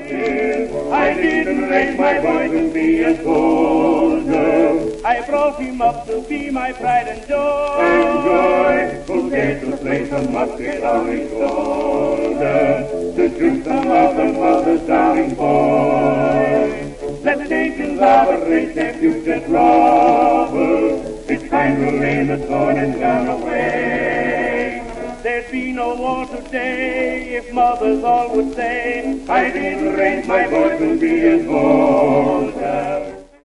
years. I didn't raise my boy to be a soldier. I brought him up to be my pride and joy. And joy, who dared to place a musket on his shoulder, to shoot some other mother's darling boy. Let nations average their future troubles. It's time to lay the sword and gun away. There'd be no war today if mothers all would say, I didn't raise my boy to be a soldier.